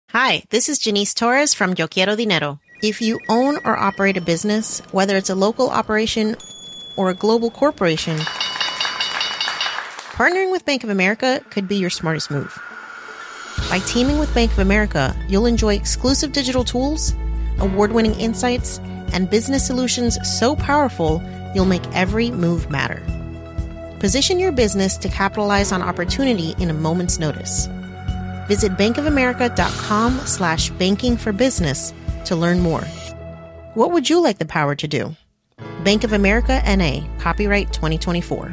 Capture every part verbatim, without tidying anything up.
Hi, this is Janice Torres from Yo Quiero Dinero. If you own or operate a business, whether it's a local operation or a global corporation, partnering with Bank of America could be your smartest move. By teaming with Bank of America, you'll enjoy exclusive digital tools, award-winning insights, and business solutions so powerful, you'll make every move matter. Position your business to capitalize on opportunity in a moment's notice. Visit bankofamerica.com slash banking for business to learn more. What would you like the power to do? Bank of America N A, copyright twenty twenty-four.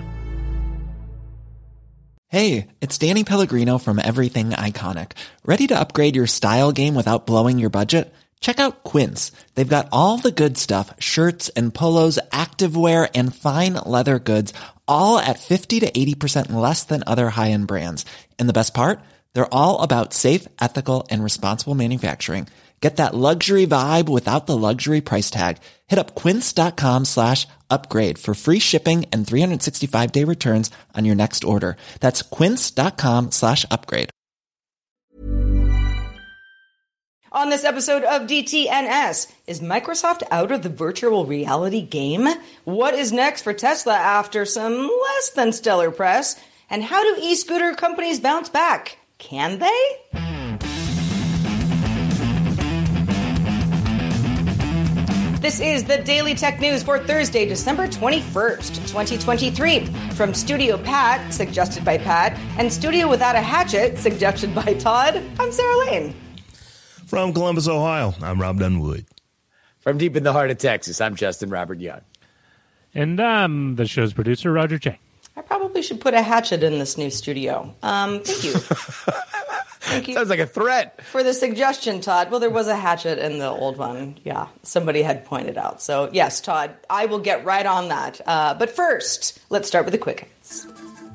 Hey, it's Danny Pellegrino from Everything Iconic. Ready to upgrade your style game without blowing your budget? Check out Quince. They've got all the good stuff, shirts and polos, activewear, and fine leather goods, all at fifty to eighty percent less than other high-end brands. And the best part? They're all about safe, ethical, and responsible manufacturing. Get that luxury vibe without the luxury price tag. Hit up quince.com slash upgrade for free shipping and three sixty-five day returns on your next order. That's quince.com slash upgrade. On this episode of D T N S, is Microsoft out of the virtual reality game? What is next for Tesla after some less than stellar press? And how do e-scooter companies bounce back? Can they? This is the Daily Tech News for Thursday, December twenty-first, twenty twenty-three. From Studio Pat, suggested by Pat, and Studio Without a Hatchet, suggested by Todd, I'm Sarah Lane. From Columbus, Ohio, I'm Rob Dunwood. From deep in the heart of Texas, I'm Justin Robert Young. And I'm the show's producer, Roger Chang. I probably should put a hatchet in this new studio. Um, thank you. Thank you. Sounds like a threat. For the suggestion, Todd. Well, there was a hatchet in the old one. Yeah, somebody had pointed out. So, yes, Todd, I will get right on that. Uh, but first, let's start with the quick hits.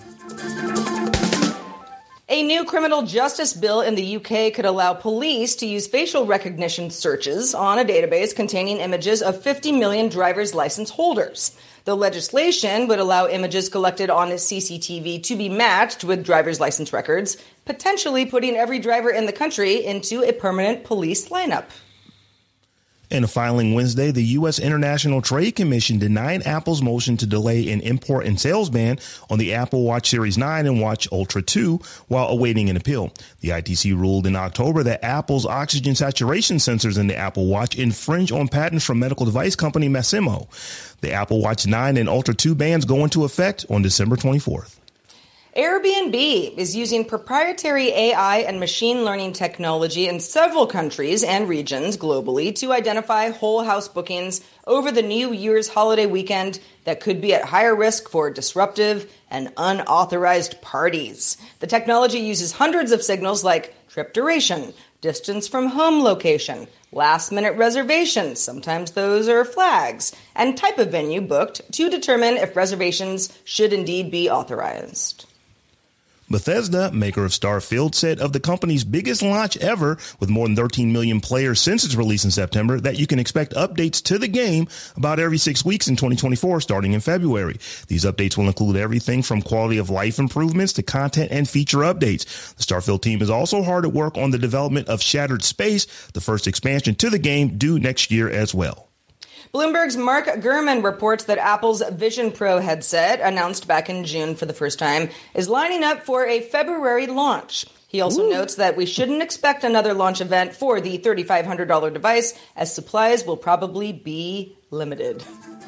A new criminal justice bill in the U K could allow police to use facial recognition searches on a database containing images of fifty million driver's license holders. The legislation would allow images collected on a C C T V to be matched with driver's license records, potentially putting every driver in the country into a permanent police lineup. In a filing Wednesday, the U S International Trade Commission denied Apple's motion to delay an import and sales ban on the Apple Watch Series nine and Watch Ultra two while awaiting an appeal. The I T C ruled in October that Apple's oxygen saturation sensors in the Apple Watch infringe on patents from medical device company Masimo. The Apple Watch nine and Ultra two bans go into effect on December twenty-fourth. Airbnb is using proprietary A I and machine learning technology in several countries and regions globally to identify whole house bookings over the New Year's holiday weekend that could be at higher risk for disruptive and unauthorized parties. The technology uses hundreds of signals like trip duration, distance from home location, last-minute reservations, sometimes those are flags, and type of venue booked to determine if reservations should indeed be authorized. Bethesda, maker of Starfield, said of the company's biggest launch ever, with more than thirteen million players since its release in September, that you can expect updates to the game about every six weeks in twenty twenty-four, starting in February. These updates will include everything from quality of life improvements to content and feature updates. The Starfield team is also hard at work on the development of Shattered Space, the first expansion to the game, due next year as well. Bloomberg's Mark Gurman reports that Apple's Vision Pro headset, announced back in June for the first time, is lining up for a February launch. He also Ooh. notes that we shouldn't expect another launch event for the thirty-five hundred dollars device, as supplies will probably be limited.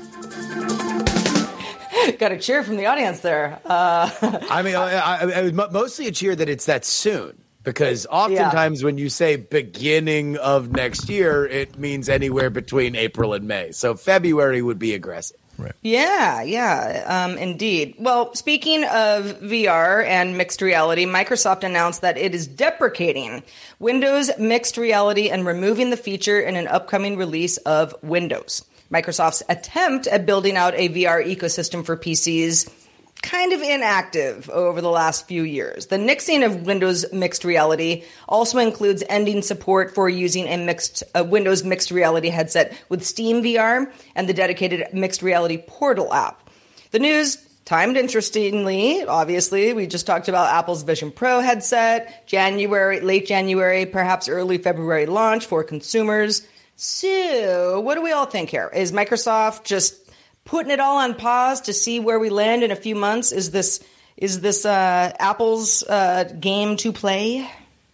Got a cheer from the audience there. Uh, I mean, I, I, I, mostly a cheer that it's that soon. Because oftentimes yeah. when you say beginning of next year, it means anywhere between April and May. So February would be aggressive. Right. Yeah, yeah, um, indeed. Well, speaking of V R and mixed reality, Microsoft announced that it is deprecating Windows mixed reality and removing the feature in an upcoming release of Windows. Microsoft's attempt at building out a V R ecosystem for P Cs kind of inactive over the last few years. The nixing of Windows mixed reality also includes ending support for using a mixed a Windows mixed reality headset with Steam V R and the dedicated mixed reality portal app. The news timed interestingly, obviously. We just talked about Apple's Vision Pro headset, January, late January, perhaps early February launch for consumers. So what do we all think here? Is Microsoft just putting it all on pause to see where we land in a few months? Is this is this uh, Apple's uh, game to play?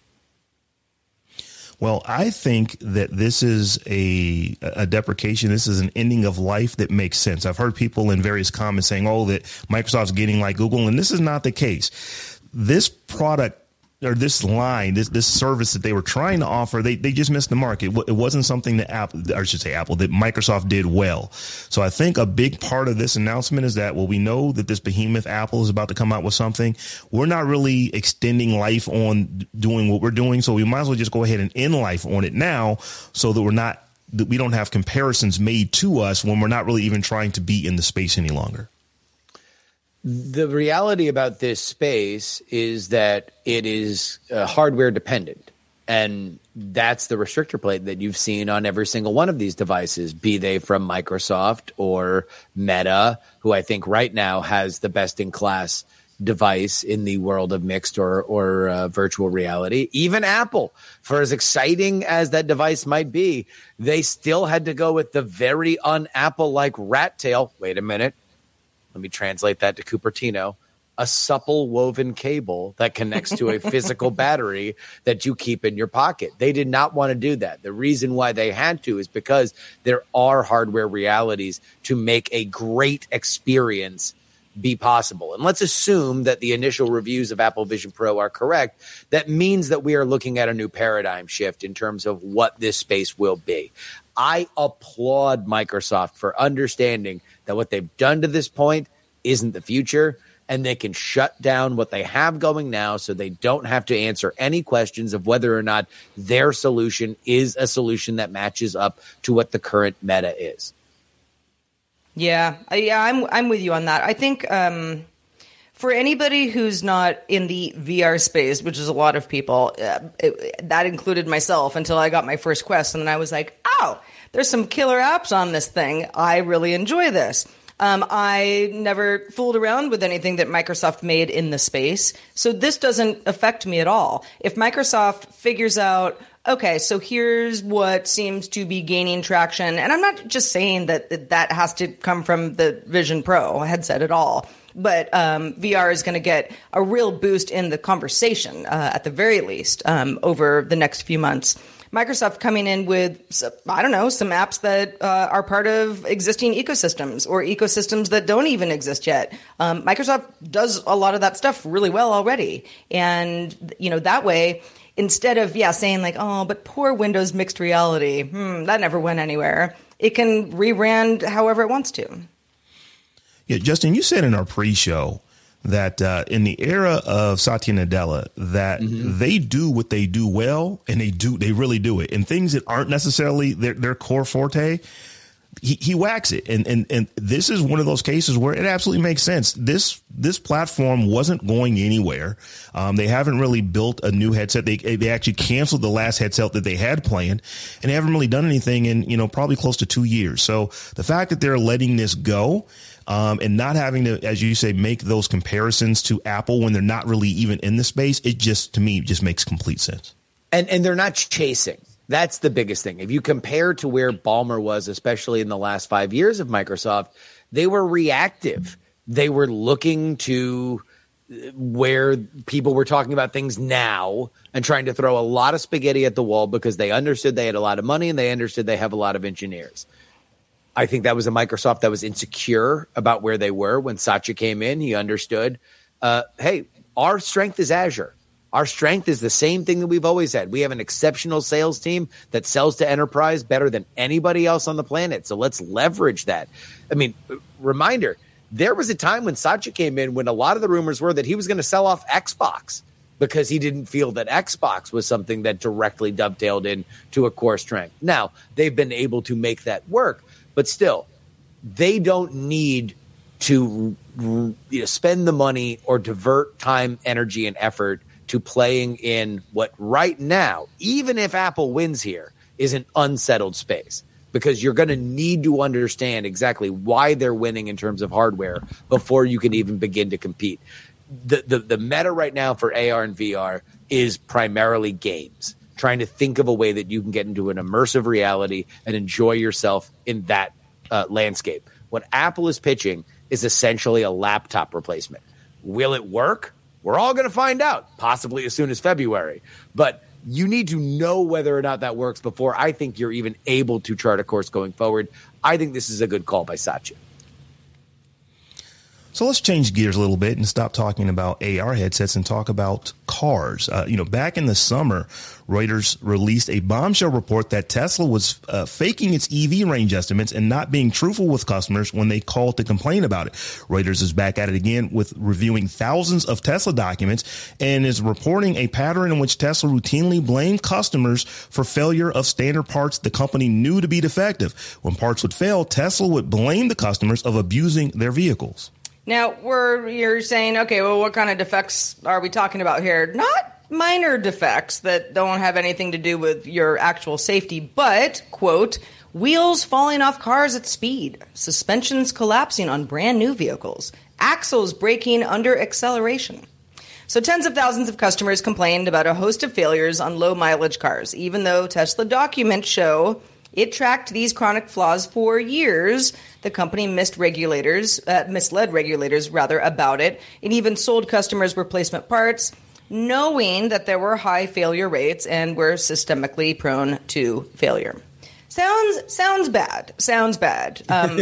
Well, I think that this is a a deprecation. This is an ending of life that makes sense. I've heard people in various comments saying, oh, that Microsoft's getting like Google, and this is not the case. This product or this line, this this service that they were trying to offer, they they just missed the mark. It, it wasn't something that Apple, or I should say Apple, that Microsoft did well. So I think a big part of this announcement is that, well, we know that this behemoth Apple is about to come out with something. We're not really extending life on doing what we're doing, so we might as well just go ahead and end life on it now, so that we're not that we don't have comparisons made to us when we're not really even trying to be in the space any longer. The reality about this space is that it is uh, hardware dependent. And that's the restrictor plate that you've seen on every single one of these devices, be they from Microsoft or Meta, who I think right now has the best in class device in the world of mixed or, or uh, virtual reality. Even Apple, for as exciting as that device might be, they still had to go with the very un-Apple-like rat tail. Wait a minute. Let me translate that to Cupertino. A supple woven cable that connects to a physical battery that you keep in your pocket. They did not want to do that. The reason why they had to is because there are hardware realities to make a great experience be possible. And let's assume that the initial reviews of Apple Vision Pro are correct. That means that we are looking at a new paradigm shift in terms of what this space will be. I applaud Microsoft for understanding that what they've done to this point isn't the future, and they can shut down what they have going now so they don't have to answer any questions of whether or not their solution is a solution that matches up to what the current meta is. Yeah, yeah, I'm I'm with you on that. I think um, for anybody who's not in the V R space, which is a lot of people, uh, it, that included myself until I got my first Quest, and then I was like, oh, there's some killer apps on this thing. I really enjoy this. Um, I never fooled around with anything that Microsoft made in the space, so this doesn't affect me at all. If Microsoft figures out, okay, so here's what seems to be gaining traction, and I'm not just saying that that has to come from the Vision Pro headset at all, but um, V R is going to get a real boost in the conversation, uh, at the very least, um, over the next few months. Microsoft coming in with, I don't know, some apps that uh, are part of existing ecosystems or ecosystems that don't even exist yet. Um, Microsoft does a lot of that stuff really well already. And, you know, that way, instead of, yeah, saying like, oh, but poor Windows mixed reality, hmm, that never went anywhere, it can rebrand however it wants to. Yeah, Justin, you said in our pre-show that uh, in the era of Satya Nadella, that mm-hmm. they do what they do well, and they do they really do it. And things that aren't necessarily their, their core forte, he, he whacks it. And, and and this is one of those cases where it absolutely makes sense. This this platform wasn't going anywhere. Um, they haven't really built a new headset. They they actually canceled the last headset that they had planned, and they haven't really done anything in, you know, probably close to two years. So the fact that they're letting this go, Um, and not having to, as you say, make those comparisons to Apple when they're not really even in the space, it just, to me, just makes complete sense. And and they're not chasing. That's the biggest thing. If you compare to where Ballmer was, especially in the last five years of Microsoft, they were reactive. They were looking to where people were talking about things now and trying to throw a lot of spaghetti at the wall because they understood they had a lot of money and they understood they have a lot of engineers. I think that was a Microsoft that was insecure about where they were when Satya came in. He understood, uh, hey, our strength is Azure. Our strength is the same thing that we've always had. We have an exceptional sales team that sells to enterprise better than anybody else on the planet. So let's leverage that. I mean, reminder, there was a time when Satya came in when a lot of the rumors were that he was going to sell off Xbox because he didn't feel that Xbox was something that directly dovetailed into a core strength. Now, they've been able to make that work. But still, they don't need to, you know, spend the money or divert time, energy, and effort to playing in what right now, even if Apple wins here, is an unsettled space. because you're going to need to understand exactly why they're winning in terms of hardware before you can even begin to compete. The, the, the meta right now for A R and V R is primarily games, trying to think of a way that you can get into an immersive reality and enjoy yourself in that uh, landscape. What Apple is pitching is essentially a laptop replacement. Will it work? We're all going to find out, possibly as soon as February. But you need to know whether or not that works before I think you're even able to chart a course going forward. I think this is a good call by Satya. So let's change gears a little bit and stop talking about A R headsets and talk about cars. Uh, you know, back in the summer, Reuters released a bombshell report that Tesla was uh, faking its E V range estimates and not being truthful with customers when they called to complain about it. Reuters is back at it again with reviewing thousands of Tesla documents and is reporting a pattern in which Tesla routinely blamed customers for failure of standard parts the company knew to be defective. When parts would fail, Tesla would blame the customers of abusing their vehicles. Now, we're, you're saying, okay, well, what kind of defects are we talking about here? Not minor defects that don't have anything to do with your actual safety, but, quote, wheels falling off cars at speed, suspensions collapsing on brand new vehicles, axles breaking under acceleration. So tens of thousands of customers complained about a host of failures on low mileage cars, even though Tesla documents show it tracked these chronic flaws for years. The company missed regulators, uh, misled regulators rather about it. It even sold customers replacement parts, knowing that there were high failure rates and were systemically prone to failure. Sounds sounds bad. Sounds bad. Um,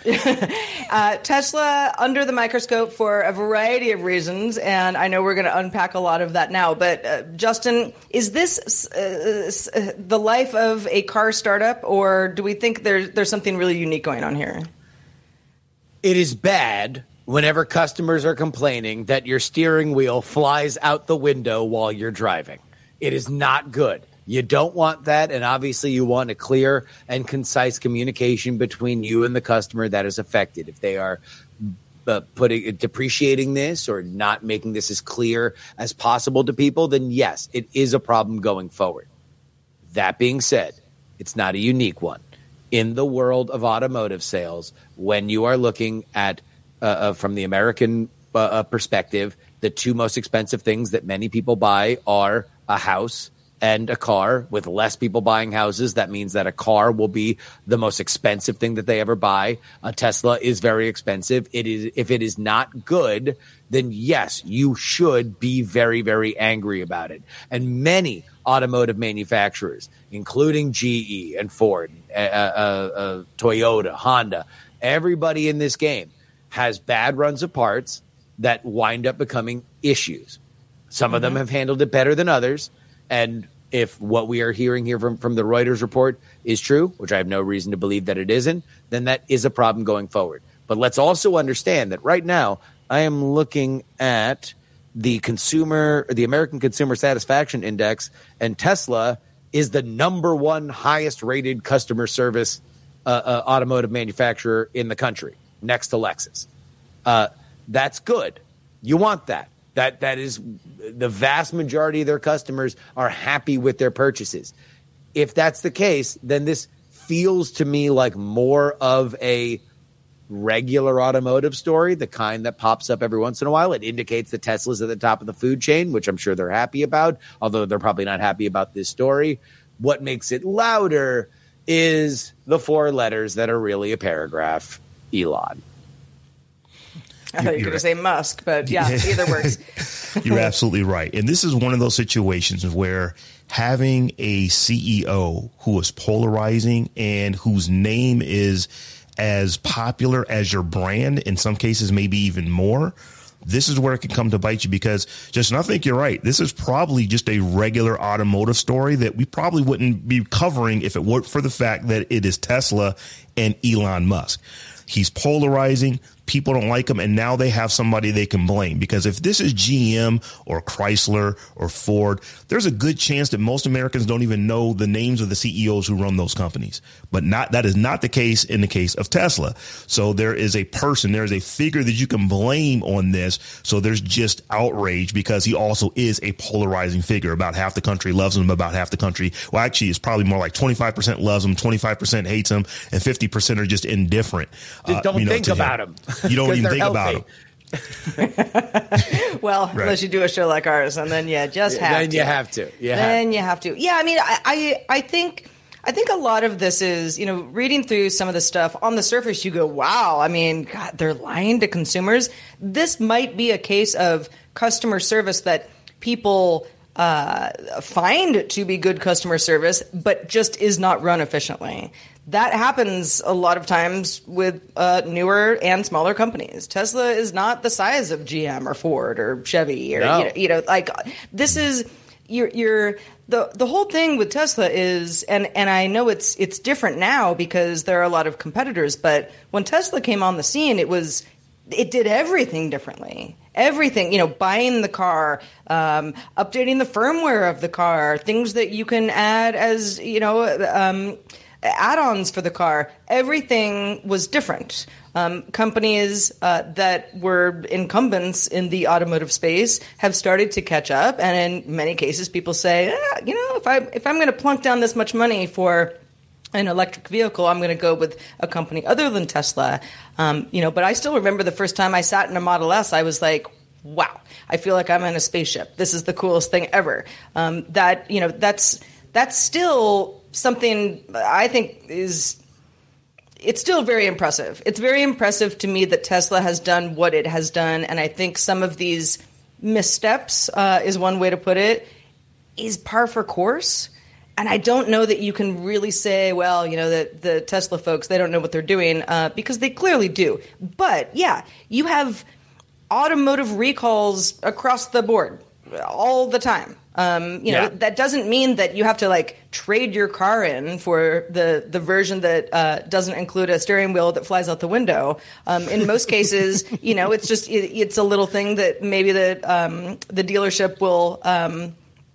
uh, Tesla under the microscope for a variety of reasons, and I know we're going to unpack a lot of that now. But uh, Justin, is this uh, the life of a car startup, or do we think there's there's something really unique going on here? It is bad whenever customers are complaining that your steering wheel flies out the window while you're driving. It is not good. You don't want that, and obviously you want a clear and concise communication between you and the customer that is affected. If they are uh, putting depreciating this or not making this as clear as possible to people, then yes, it is a problem going forward. That being said, it's not a unique one. In the world of automotive sales, when you are looking at, uh, uh, from the American uh, uh, perspective, the two most expensive things that many people buy are a house and a car. With less people buying houses, that means that a car will be the most expensive thing that they ever buy. A Tesla is very expensive. It is, if it is not good, then yes, you should be very, very angry about it. And many automotive manufacturers, including G E and Ford, uh, uh, uh, Toyota, Honda, everybody in this game has bad runs of parts that wind up becoming issues. Some mm-hmm. of them have handled it better than others. And if what we are hearing here from, from the Reuters report is true, which I have no reason to believe that it isn't, then that is a problem going forward. But let's also understand that right now I am looking at the consumer, the American Consumer Satisfaction Index, and Tesla is the number one highest rated customer service uh, uh, automotive manufacturer in the country, next to Lexus. Uh, that's good. You want that. That that is the vast majority of their customers are happy with their purchases. If that's the case, then this feels to me like more of a regular automotive story, the kind that pops up every once in a while. It indicates that Tesla's at the top of the food chain, which I'm sure they're happy about, although they're probably not happy about this story. What makes it louder is the four letters that are really a paragraph, Elon. I thought you were going to say Musk, but yeah, either works. You're absolutely right. And this is one of those situations where having a C E O who is polarizing and whose name is as popular as your brand, in some cases, maybe even more, this is where it can come to bite you, because Justin, I think you're right. This is probably just a regular automotive story that we probably wouldn't be covering if it weren't for the fact that it is Tesla and Elon Musk. He's polarizing. People don't like them. And now they have somebody they can blame, because if this is G M or Chrysler or Ford, there's a good chance that most Americans don't even know the names of the C E Os who run those companies. But not that is not the case in the case of Tesla. So there is a person, there is a figure that you can blame on this. So there's just outrage because he also is a polarizing figure. About half the country loves him, about half the country, well, actually, it's probably more like twenty-five percent loves him, twenty-five percent hates him, and fifty percent are just indifferent. Just don't uh, you know, think about him. You don't even think healthy. about him. Well, right. Unless you do a show like ours, and then you just have then to. you have to. You then have. you have to. Yeah, I mean, I, I, I think, I think a lot of this is, you know, reading through some of the stuff on the surface, you go, wow. I mean, God, they're lying to consumers. This might be a case of customer service that people uh, find to be good customer service, but just is not run efficiently. That happens a lot of times with uh, newer and smaller companies. Tesla is not the size of G M or Ford or Chevy or No. you know, you know, like this is you're, you're the the whole thing with Tesla is, and and I know it's it's different now because there are a lot of competitors. But when Tesla came on the scene, it was it did everything differently. Everything, you know, buying the car, um, updating the firmware of the car, things that you can add as, you know, um, add-ons for the car. Everything was different. Um, companies uh, that were incumbents in the automotive space have started to catch up, and in many cases, people say, eh, you know, if I if I'm going to plunk down this much money for an electric vehicle, I'm going to go with a company other than Tesla. Um, you know, but I still remember the first time I sat in a Model S, I was like, wow, I feel like I'm in a spaceship. This is the coolest thing ever. Um, that, you know, that's that's still something I think is, it's still very impressive. It's very impressive to me that Tesla has done what it has done. And I think some of these missteps, uh, is one way to put it, is par for course. And I don't know that you can really say, well, you know, that the Tesla folks, they don't know what they're doing, uh, because they clearly do. But yeah, you have automotive recalls across the board all the time. Um, you know, Yeah. that doesn't mean that you have to like trade your car in for the, the version that uh, doesn't include a steering wheel that flies out the window. Um, in most cases, you know, it's just it, it's a little thing that maybe the um, the dealership will um,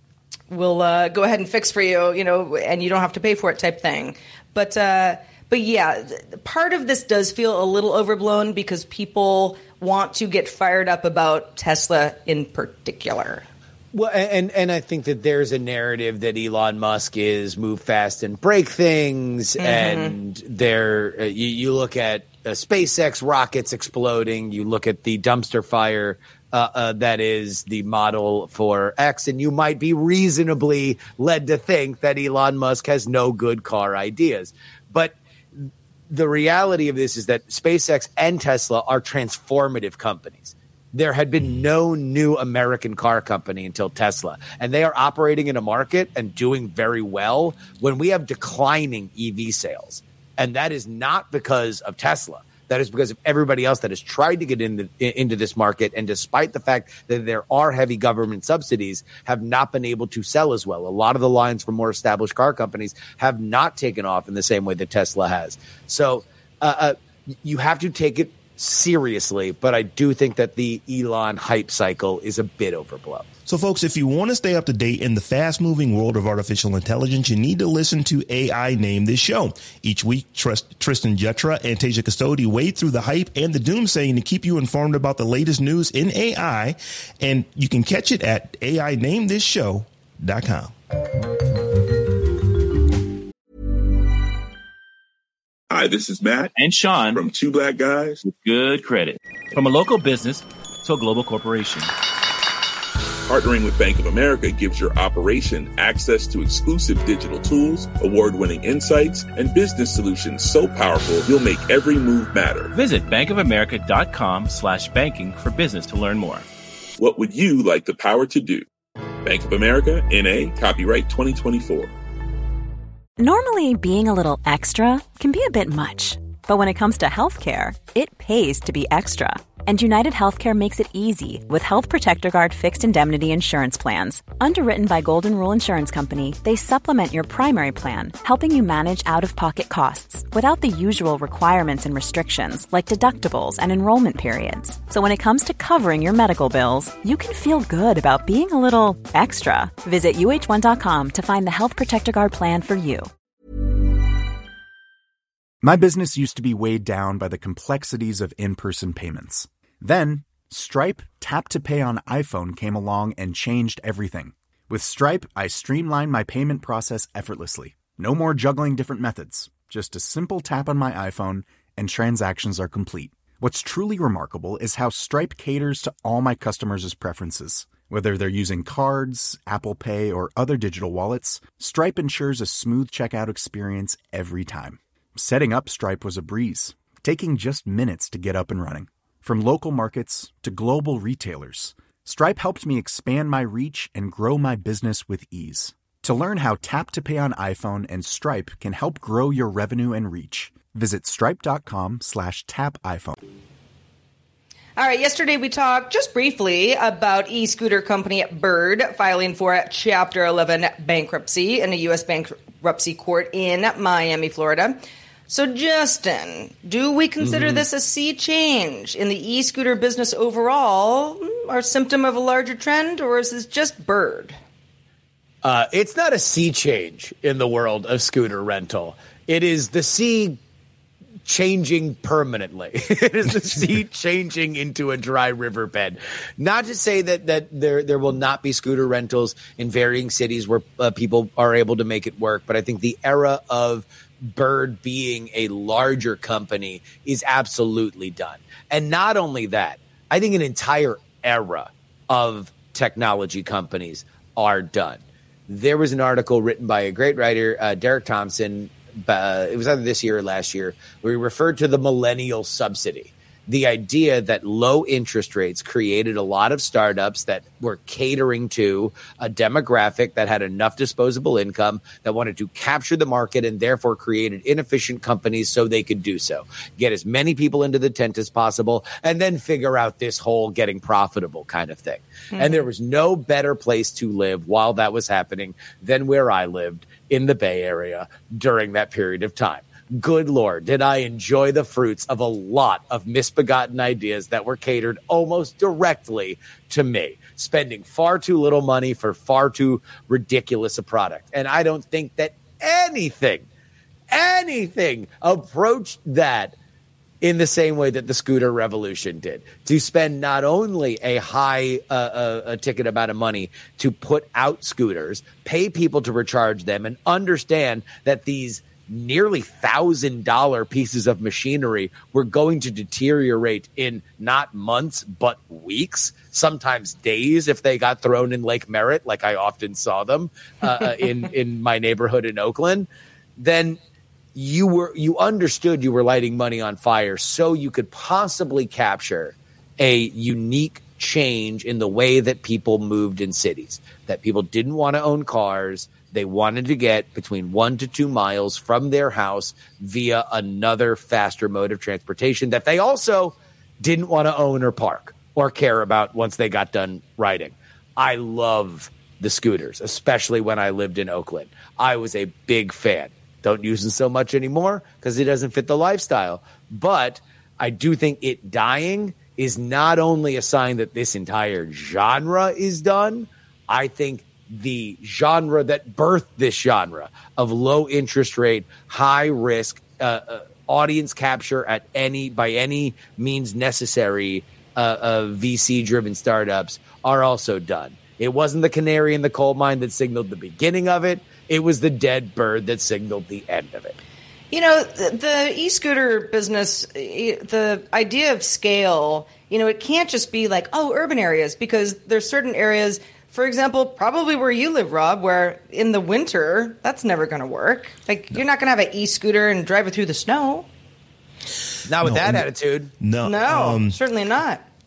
will uh, go ahead and fix for you, you know, and you don't have to pay for it type thing. But uh, but yeah, part of this does feel a little overblown because people want to get fired up about Tesla in particular. Well, and and I think that there's a narrative that Elon Musk is move fast and break things, mm-hmm. and there uh, you, you look at uh, SpaceX rockets exploding, you look at the dumpster fire uh, uh, that is the Model four X, and you might be reasonably led to think that Elon Musk has no good car ideas, but the reality of this is that SpaceX and Tesla are transformative companies. There had been no new American car company until Tesla, and they are operating in a market and doing very well when we have declining E V sales. And that is not because of Tesla. That is because of everybody else that has tried to get into, into this market, and despite the fact that there are heavy government subsidies, have not been able to sell as well. A lot of the lines from more established car companies have not taken off in the same way that Tesla has. So uh, uh, you have to take it seriously, but I do think that the Elon hype cycle is a bit overblown. So, folks, if you want to stay up to date in the fast-moving world of artificial intelligence, you need to listen to A I Name This Show. Each week, Trist- Tristan Jutra and Tasia Custode wade through the hype and the doomsaying to keep you informed about the latest news in A I, and you can catch it at A I name this show dot com. Hi, this is Matt and Sean from Two Black Guys with Good Credit. From a local business to a global corporation, partnering with Bank of America gives your operation access to exclusive digital tools, award-winning insights, and business solutions so powerful you'll make every move matter. Visit bankofamerica.com slash banking for business to learn more. What would you like the power to do? Bank of America, N A, copyright twenty twenty-four. Normally, being a little extra can be a bit much. But when it comes to healthcare, it pays to be extra. And United Healthcare makes it easy with Health Protector Guard fixed indemnity insurance plans. Underwritten by Golden Rule Insurance Company, they supplement your primary plan, helping you manage out-of-pocket costs without the usual requirements and restrictions like deductibles and enrollment periods. So when it comes to covering your medical bills, you can feel good about being a little extra. Visit U H one dot com to find the Health Protector Guard plan for you. My business used to be weighed down by the complexities of in-person payments. Then, Stripe Tap to Pay on iPhone came along and changed everything. With Stripe, I streamlined my payment process effortlessly. No more juggling different methods. Just a simple tap on my iPhone and transactions are complete. What's truly remarkable is how Stripe caters to all my customers' preferences. Whether they're using cards, Apple Pay, or other digital wallets, Stripe ensures a smooth checkout experience every time. Setting up Stripe was a breeze, taking just minutes to get up and running. From local markets to global retailers, Stripe helped me expand my reach and grow my business with ease. To learn how Tap to Pay on iPhone and Stripe can help grow your revenue and reach, visit stripe.com slash tap iPhone. All right, yesterday we talked just briefly about e-scooter company Bird filing for Chapter eleven bankruptcy in a U S bankruptcy court in Miami, Florida. So, Justin, do we consider mm-hmm. this a sea change in the e-scooter business overall, or a symptom of a larger trend, or is this just Bird? Uh, it's not a sea change in the world of scooter rental. It is the sea changing permanently. It is the sea changing into a dry riverbed. Not to say that that there there will not be scooter rentals in varying cities where uh, people are able to make it work, but I think the era of Bird being a larger company is absolutely done. And not only that, I think an entire era of technology companies are done. There was an article written by a great writer, uh, Derek Thompson, uh, it was either this year or last year, where he referred to the millennial subsidy. The idea that low interest rates created a lot of startups that were catering to a demographic that had enough disposable income that wanted to capture the market and therefore created inefficient companies so they could do so. Get as many people into the tent as possible and then figure out this whole getting profitable kind of thing. Mm-hmm. And there was no better place to live while that was happening than where I lived in the Bay Area during that period of time. Good Lord, did I enjoy the fruits of a lot of misbegotten ideas that were catered almost directly to me, spending far too little money for far too ridiculous a product. And I don't think that anything, anything approached that in the same way that the scooter revolution did, to spend not only a high uh, uh, a ticket amount of money to put out scooters, pay people to recharge them, and understand that these nearly thousand dollar pieces of machinery were going to deteriorate in not months, but weeks, sometimes days if they got thrown in Lake Merritt, like I often saw them uh, in, in my neighborhood in Oakland, then you were, you understood you were lighting money on fire so you could possibly capture a unique change in the way that people moved in cities, that people didn't want to own cars. They wanted to get between one to two miles from their house via another faster mode of transportation that they also didn't want to own or park or care about once they got done riding. I love the scooters, especially when I lived in Oakland. I was a big fan. Don't use them so much anymore because it doesn't fit the lifestyle. But I do think it dying is not only a sign that this entire genre is done. I think the genre that birthed this genre of low interest rate, high risk, uh, uh, audience capture at any by any means necessary, uh, uh, V C driven startups are also done. It wasn't the canary in the coal mine that signaled the beginning of it. It was the dead bird that signaled the end of it. You know, the, the e-scooter business, the idea of scale, you know, it can't just be like, oh, urban areas, because there's certain areas, for example, probably where you live, Rob, where in the winter, that's never going to work. Like, no. You're not going to have an e-scooter and drive it through the snow. Not with no, that attitude. No. No, um, certainly not.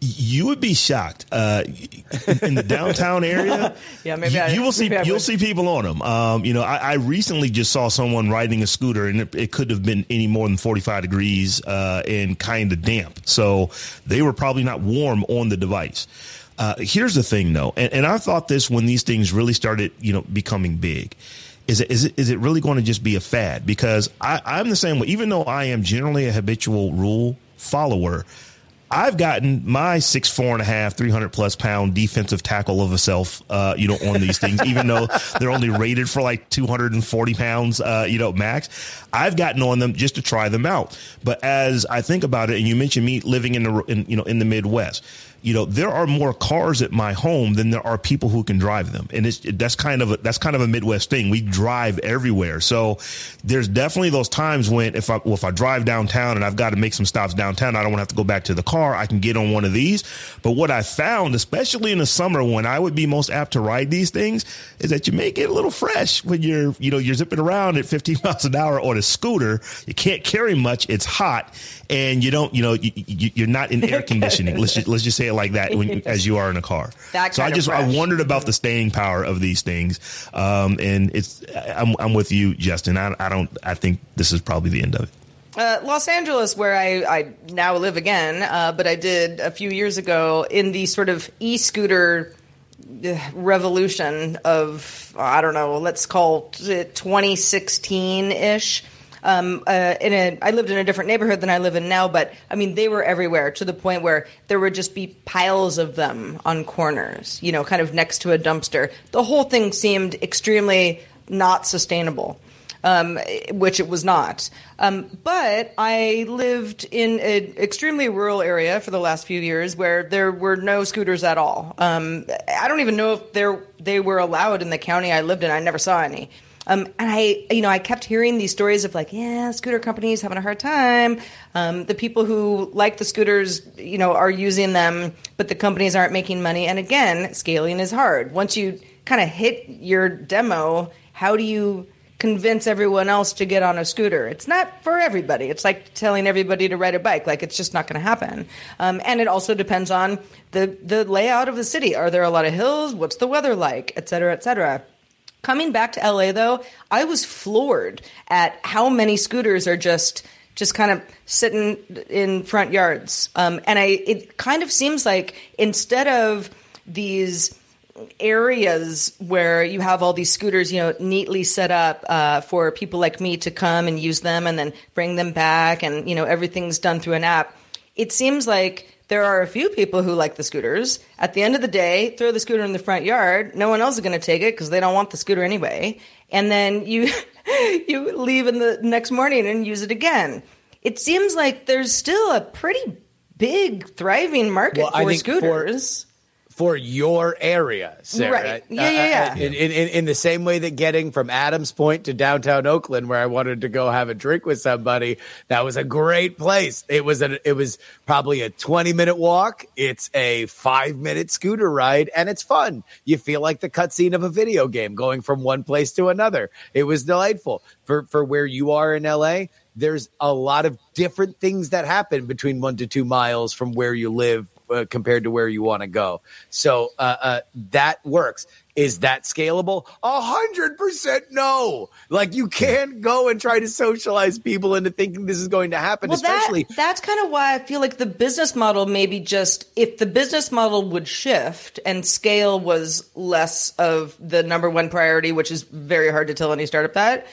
You would be shocked. Uh, in, in the downtown area, yeah, maybe you, I, you will see maybe you'll see people on them. Um, you know, I, I recently just saw someone riding a scooter, and it, it couldn't have been any more than forty-five degrees uh, and kind of damp. So they were probably not warm on the device. Uh, here's the thing, though, and, and I thought this when these things really started, you know, becoming big. Is it, is it, is it really going to just be a fad? Because I, I'm the same way. Even though I am generally a habitual rule follower, I've gotten my six, four and a half, three hundred plus pound defensive tackle of a self, uh, you know, on these things, even though they're only rated for like two hundred forty pounds, uh, you know, max. I've gotten on them just to try them out. But as I think about it, and you mentioned me living in the, in, you know, in the Midwest, you know, there are more cars at my home than there are people who can drive them. And it's, that's kind of a, that's kind of a Midwest thing. We drive everywhere. So there's definitely those times when if I, well, if I drive downtown and I've got to make some stops downtown, I don't want to have to go back to the car. I can get on one of these. But what I found, especially in the summer when I would be most apt to ride these things, is that you may get a little fresh when you're, you know, you're zipping around at fifteen miles an hour on a scooter. You can't carry much. It's hot. And you don't, you know, you, you, you're not in air conditioning. let's just, let's just say it like that when, as you are in a car. That so I just, I wondered about the staying power of these things. Um, and it's, I'm, I'm with you, Justin. I, I don't, I think this is probably the end of it. Uh, Los Angeles, where I, I now live again, uh, but I did a few years ago in the sort of e-scooter revolution of, I don't know, let's call it twenty sixteen-ish. Um, uh, in a, I lived in a different neighborhood than I live in now, but I mean, they were everywhere to the point where there would just be piles of them on corners, you know, kind of next to a dumpster. The whole thing seemed extremely not sustainable, um, which it was not. Um, but I lived in an extremely rural area for the last few years where there were no scooters at all. Um, I don't even know if there they were allowed in the county I lived in. I never saw any. Um, and I, you know, I kept hearing these stories of like, yeah, scooter companies having a hard time. Um, the people who like the scooters, you know, are using them, but the companies aren't making money. And again, scaling is hard. Once you kind of hit your demo, how do you convince everyone else to get on a scooter? It's not for everybody. It's like telling everybody to ride a bike. Like, it's just not going to happen. Um, and it also depends on the, the layout of the city. Are there a lot of hills? What's the weather like? Et cetera, et cetera. Coming back to L A, though, I was floored at how many scooters are just just kind of sitting in front yards. Um, and I it kind of seems like instead of these areas where you have all these scooters, you know, neatly set up uh, for people like me to come and use them and then bring them back and, you know, everything's done through an app, it seems like there are a few people who like the scooters. At the end of the day, throw the scooter in the front yard. No one else is going to take it because they don't want the scooter anyway. And then you you leave in the next morning and use it again. It seems like there's still a pretty big, thriving market well, for scooters. For- For your area, Sarah. Right. Yeah, yeah, yeah. Uh, in, in, in the same way that getting from Adams Point to downtown Oakland, where I wanted to go have a drink with somebody, that was a great place. It was a, it was probably a twenty minute walk. It's a five minute scooter ride, and it's fun. You feel like the cutscene of a video game going from one place to another. It was delightful. For for where you are in L A, there's a lot of different things that happen between one to two miles from where you live. Uh, compared to where you want to go. So uh, uh, that works. Is that scalable? A hundred percent no. Like, you can't go and try to socialize people into thinking this is going to happen, well, especially. That, that's kind of why I feel like the business model maybe just, if the business model would shift and scale was less of the number one priority, which is very hard to tell any startup that,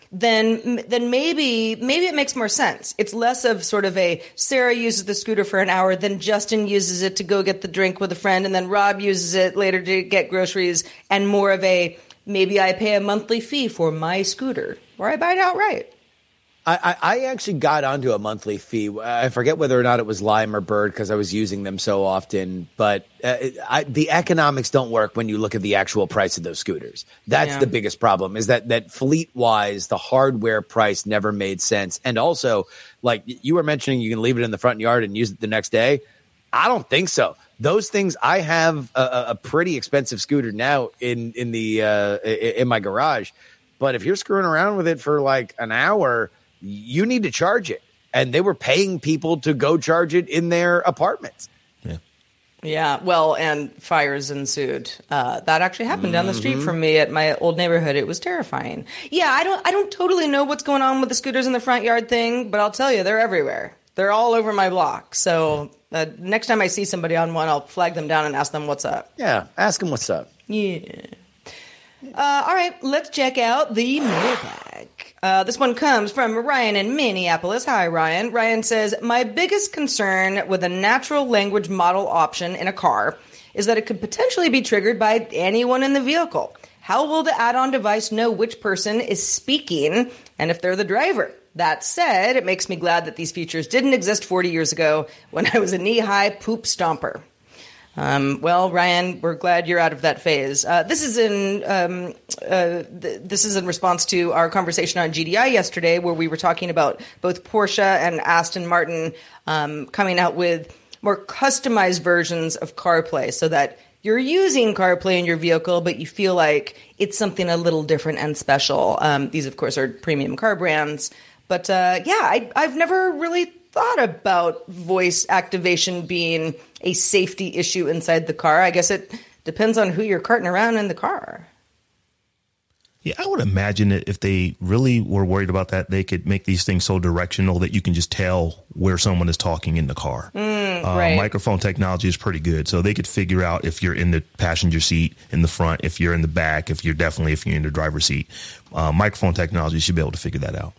then then maybe maybe it makes more sense. It's less of sort of a Sarah uses the scooter for an hour, then Justin uses it to go get the drink with a friend, and then Rob uses it later to get groceries, and more of a maybe I pay a monthly fee for my scooter, or I buy it outright. I, I actually got onto a monthly fee. I forget whether or not it was Lime or Bird because I was using them so often. But uh, I, the economics don't work when you look at the actual price of those scooters. That's yeah. the biggest problem, is that that fleet-wise, the hardware price never made sense. And also, like you were mentioning, you can leave it in the front yard and use it the next day. I don't think so. Those things, I have a, a pretty expensive scooter now in, in, the, uh, in my garage. But if you're screwing around with it for like an hour, you need to charge it. And they were paying people to go charge it in their apartments. Yeah. Yeah, well, and fires ensued. Uh, that actually happened down the street from me at my old neighborhood. It was terrifying. Yeah, I don't, I don't totally know what's going on with the scooters in the front yard thing, but I'll tell you, they're everywhere. They're all over my block. So uh, next time I see somebody on one, I'll flag them down and ask them what's up. Yeah, ask them what's up. Yeah. Uh, all right, let's check out the mailbag. Uh, this one comes from Ryan in Minneapolis. Hi, Ryan. Ryan says, my biggest concern with a natural language model option in a car is that it could potentially be triggered by anyone in the vehicle. How will the add-on device know which person is speaking and if they're the driver? That said, it makes me glad that these features didn't exist forty years ago when I was a knee-high poop stomper. Um, well, Ryan, we're glad you're out of that phase. Uh, this is in um, uh, th- this is in response to our conversation on G D I yesterday, where we were talking about both Porsche and Aston Martin um, coming out with more customized versions of CarPlay, so that you're using CarPlay in your vehicle, but you feel like it's something a little different and special. Um, these, of course, are premium car brands, but uh, yeah, I, I've never really thought about voice activation being a safety issue inside the car. I guess it depends on who you're carting around in the car. Yeah, I would imagine that if they really were worried about that, they could make these things so directional that you can just tell where someone is talking in the car. Mm, uh, right. Microphone technology is pretty good. So they could figure out if you're in the passenger seat in the front, if you're in the back, if you're definitely if you're in the driver's seat. Uh, microphone technology should be able to figure that out.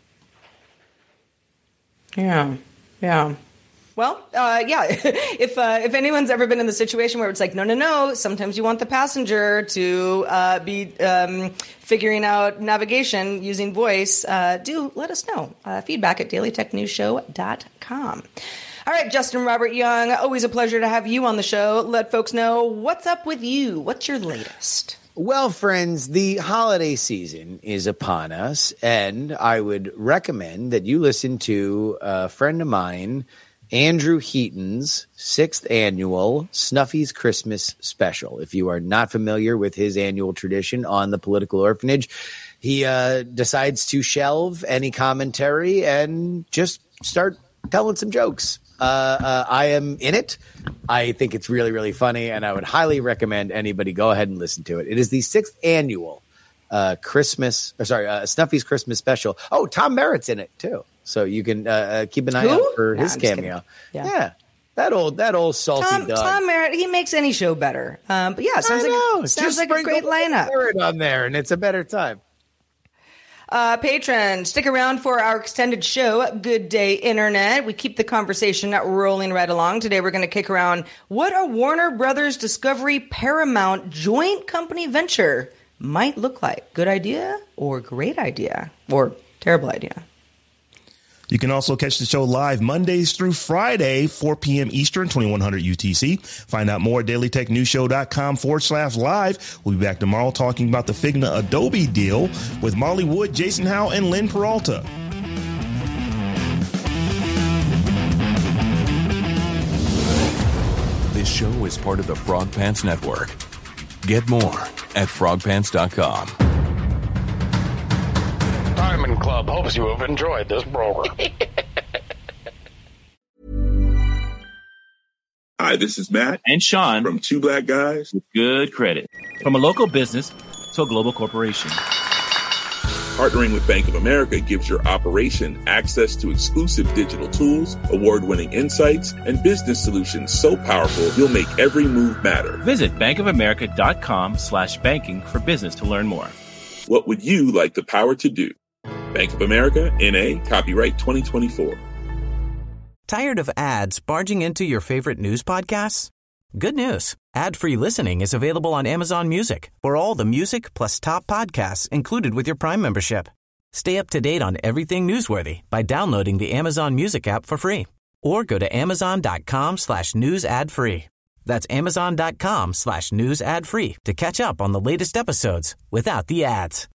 Yeah. Yeah. Well, uh, yeah, if uh, if anyone's ever been in the situation where it's like, no, no, no, sometimes you want the passenger to uh, be um, figuring out navigation using voice, uh, do let us know. Uh, feedback at daily tech news show dot com. All right, Justin Robert Young, always a pleasure to have you on the show. Let folks know what's up with you. What's your latest? Well, friends, the holiday season is upon us, and I would recommend that you listen to a friend of mine, Andrew Heaton's sixth annual Snuffy's Christmas special. If you are not familiar with his annual tradition on the Political Orphanage, he uh, decides to shelve any commentary and just start telling some jokes. Uh, uh, I am in it. I think it's really, really funny, and I would highly recommend anybody go ahead and listen to it. It is the sixth annual uh, Christmas, or sorry, uh, Snuffy's Christmas special. Oh, Tom Merritt's in it too, so you can uh, uh, keep an eye Who? out for Nah, his I'm just cameo. Yeah. yeah, that old, that old salty Tom, dog. Tom Merritt, he makes any show better. Um, but yeah, it sounds I like know. a, sounds Just like a great sprinkle lineup. Merritt on there, and it's a better time. Uh, patrons, stick around for our extended show, Good Day Internet. We keep the conversation rolling right along. Today we're going to kick around what a Warner Brothers Discovery Paramount joint company venture might look like. Good idea or great idea or terrible idea? You can also catch the show live Mondays through Friday, four p.m. Eastern, twenty-one hundred U T C. Find out more at dailytechnewsshow.com forward slash live. We'll be back tomorrow talking about the Figna Adobe deal with Molly Wood, Jason Howe, and Lynn Peralta. This show is part of the Frog Pants Network. Get more at frog pants dot com. Diamond Club hopes you have enjoyed this program. Hi, this is Matt and Sean from Two Black Guys with Good Credit. From a local business to a global corporation, partnering with Bank of America gives your operation access to exclusive digital tools, award-winning insights, and business solutions so powerful you'll make every move matter. Visit bankofamerica.com slash banking for business to learn more. What would you like the power to do? Bank of America, N A, copyright twenty twenty-four. Tired of ads barging into your favorite news podcasts? Good news. Ad-free listening is available on Amazon Music for all the music plus top podcasts included with your Prime membership. Stay up to date on everything newsworthy by downloading the Amazon Music app for free or go to amazon.com slash news ad free. That's amazon.com slash news ad free to catch up on the latest episodes without the ads.